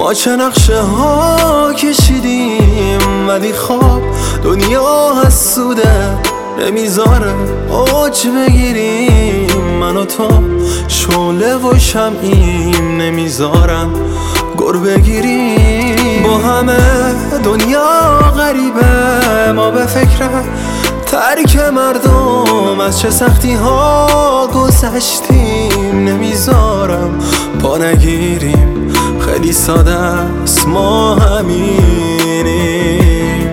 ما چه نقشه ها کشیدیم، ولی خواب دنیا حسوده نمیذاره اوج بگیریم. من و تو شعله و شمعیم، نمیذارن گر بگیریم. با همه دنیا غریبه، ما به فکر ترک مردم از چه سختی ها گذشتیم. نمیذارم پا نگیریم، خیلی ساده است ما همینیم.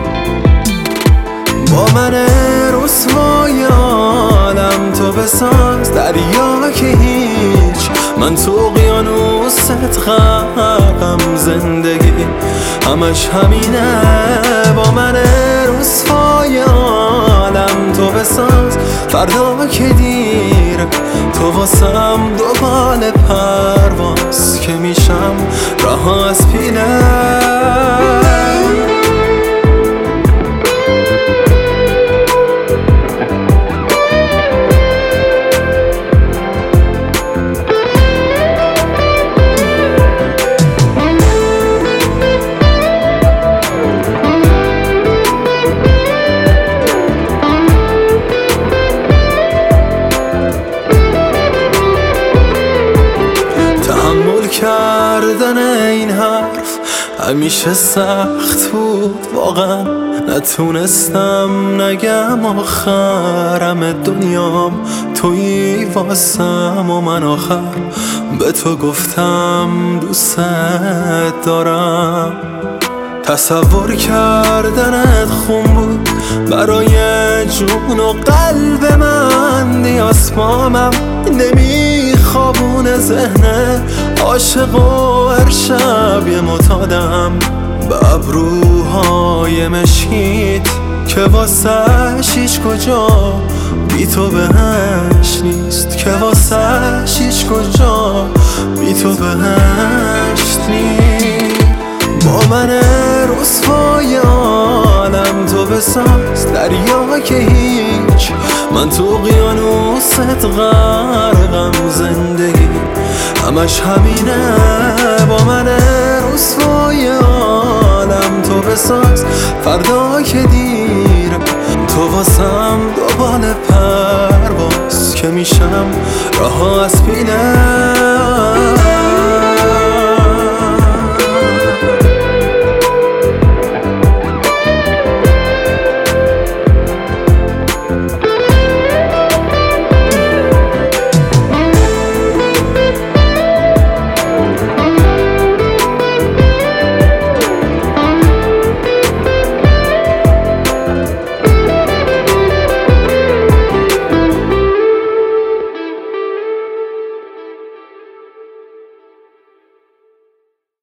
با من رسوای عالم تو بساز دریا که هیچ، من تو اقیانوست غرقم. زندگی همش همینه. با من رسوای عالم تو بساز فردا که دیره، تو واسم دوباره پرواز که میشم رها از پیله. کردن این حرف همیشه سخت بود واقعا، نتونستم نگم آخرم دنیام تویی واسم. و من آخر به تو گفتم دوست دارم. تصور کردنت خون بود برای جون و قلب من، دیاسپامم نمیخوابونه ذهن عاشق و هر شب یه معتادم به ابروهای مشکیت که واسش هیچ کجا بی تو بهشت نیست، که واسش هیچ کجا بی تو بهشت نیست. با من رسوای عالم تو بساز دریا که هیچ، من تو اقیانوست غرقم. زندگی همش همینه. با من رسوای عالم تو بساز فردا که دیره، تو واسم دوباره پرواز که میشم رها از پیله.